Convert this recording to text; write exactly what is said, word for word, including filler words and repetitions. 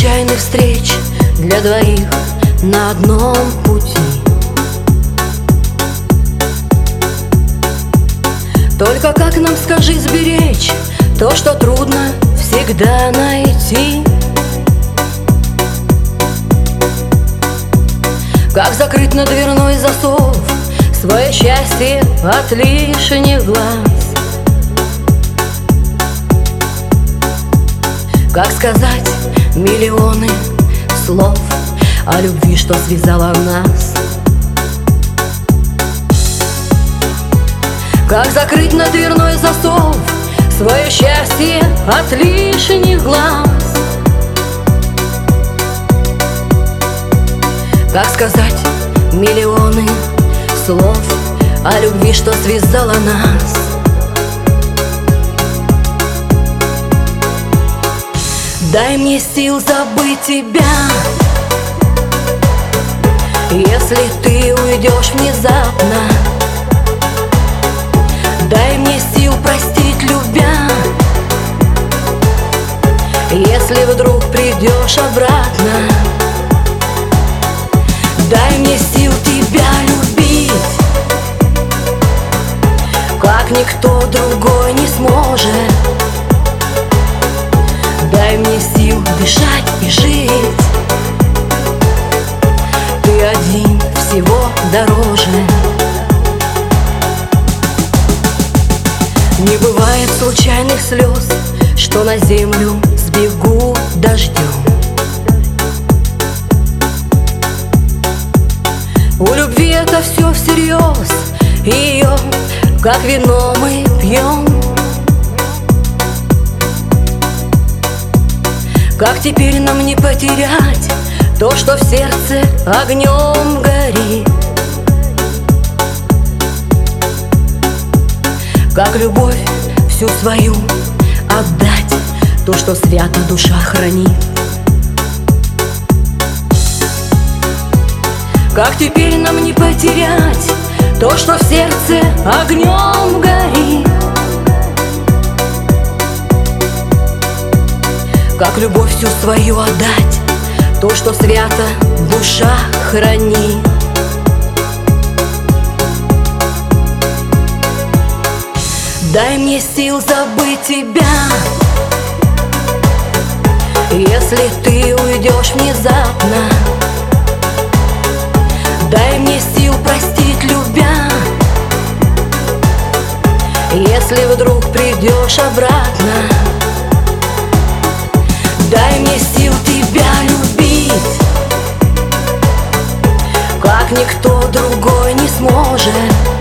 случайных встреч для двоих на одном пути. Только как нам, скажи, сберечь то, что трудно всегда найти? Как закрыть на дверной засов свое счастье от лишних глаз? Как сказать миллионы слов о любви, что связала нас? Как закрыть на дверной засов свое счастье от лишних глаз? Как сказать миллионы слов о любви, что связала нас? Дай мне сил забыть тебя, если ты уйдешь внезапно. Дай мне сил простить, любя, если вдруг придешь обратно. Дай мне сил тебя любить, как никто другой не сможет. Дай мне сил дышать и жить, ты один всего дороже. Не бывает случайных слез, что на землю сбегут дождем. У любви это все всерьез, и ее, как вино, мы пьем. Как теперь нам не потерять то, что в сердце огнем горит? Как любовь всю свою отдать, то, что свято душа хранит? Как теперь нам не потерять то, что в сердце огнем горит? Как любовь всю свою отдать, то, что свято душа хранит? Дай мне сил забыть тебя, если ты уйдешь внезапно. Дай мне сил простить, любя, если вдруг придешь обратно. Дай мне сил тебя любить, как никто другой не сможет.